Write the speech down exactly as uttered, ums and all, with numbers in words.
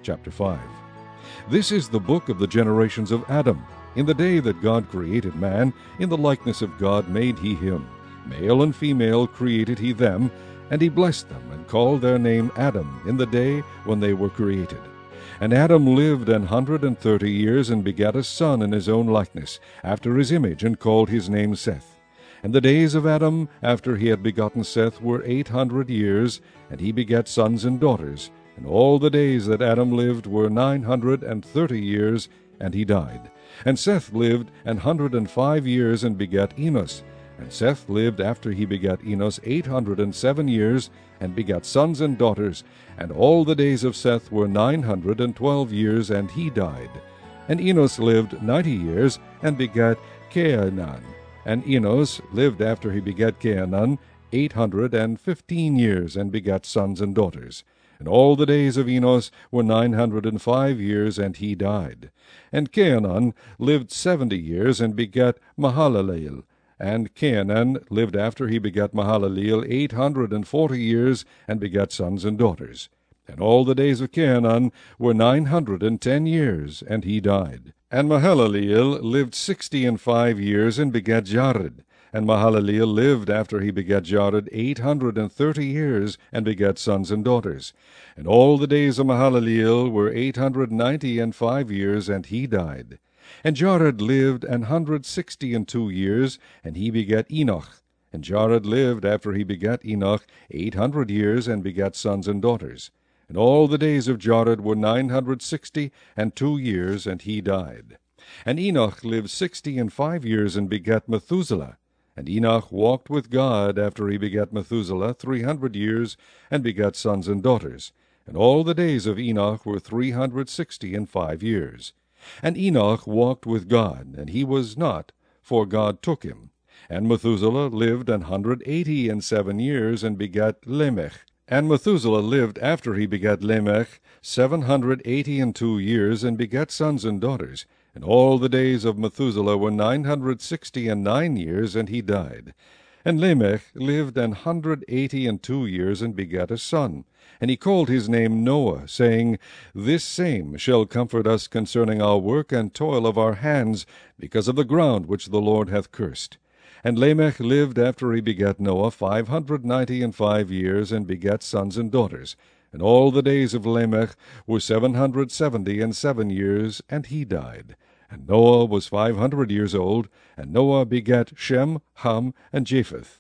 chapter five. This is the book of the generations of Adam. In the day that God created man, in the likeness of God made he him. Male and female created he them, and he blessed them, and called their name Adam in the day when they were created. And Adam lived an hundred and thirty years, and begat a son in his own likeness, after his image, and called his name Seth. And the days of Adam, after he had begotten Seth, were eight hundred years, and he begat sons and daughters. And all the days that Adam lived were nine hundred and thirty years, and he died. And Seth lived an hundred and five years, and begat Enos. And Seth lived after he begat Enos eight hundred and seven years, and begat sons and daughters. And all the days of Seth were nine hundred and twelve years, and he died. And Enos lived ninety years, and begat Cainan. And Enos lived after he begat Cainan eight hundred and fifteen years, and begat sons and daughters. And all the days of Enos were nine hundred and five years, and he died. And Cainan lived seventy years, and begat Mahalaleel. And Cainan lived after he begat Mahalaleel eight hundred and forty years, and begat sons and daughters. And all the days of Cainan were nine hundred and ten years, and he died. And Mahalaleel lived sixty and five years, and begat Jared. And Mahalaleel lived after he begat Jared eight hundred and thirty years, and begat sons and daughters. And all the days of Mahalaleel were eight hundred ninety and five years, and he died. And Jared lived an hundred sixty and two years, and he begat Enoch. And Jared lived after he begat Enoch eight hundred years, and begat sons and daughters. And all the days of Jared were nine hundred sixty and two years, and he died. And Enoch lived sixty and five years, and begat Methuselah. And Enoch walked with God after he begat Methuselah three hundred years, and begat sons and daughters. And all the days of Enoch were three hundred sixty and five years. And Enoch walked with God, and he was not, for God took him. And Methuselah lived an hundred eighty and seven years, and begat Lamech. And Methuselah lived after he begat Lamech seven hundred eighty and two years, and begat sons and daughters. And all the days of Methuselah were nine hundred sixty and nine years, and he died. And Lamech lived an hundred eighty and two years, and begat a son. And he called his name Noah, saying, This same shall comfort us concerning our work and toil of our hands, because of the ground which the Lord hath cursed. And Lamech lived after he begat Noah five hundred ninety and five years, and begat sons and daughters. And all the days of Lamech were seven hundred seventy and seven years, and he died. And Noah was five hundred years old, and Noah begat Shem, Ham, and Japheth.